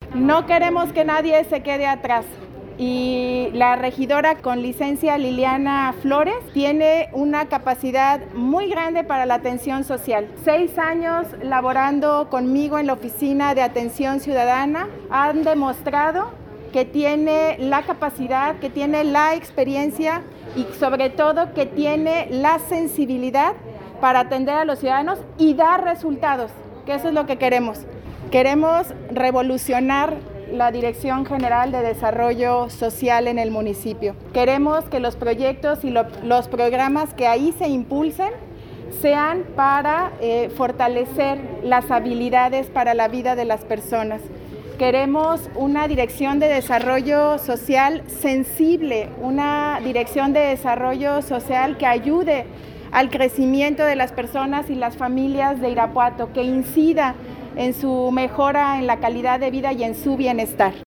No queremos que nadie se quede atrás. Y la regidora con licencia Liliana Flores tiene una capacidad muy grande para la atención social. 6 años laborando conmigo en la oficina de atención ciudadana han demostrado que tiene la capacidad, que tiene la experiencia y sobre todo que tiene la sensibilidad para atender a los ciudadanos y dar resultados, que eso es lo que queremos. Queremos revolucionar la Dirección General de Desarrollo Social en el municipio. Queremos que los proyectos y los programas que ahí se impulsen sean para fortalecer las habilidades para la vida de las personas. Queremos una dirección de desarrollo social sensible, una dirección de desarrollo social que ayude al crecimiento de las personas y las familias de Irapuato, que incida en su mejora en la calidad de vida y en su bienestar.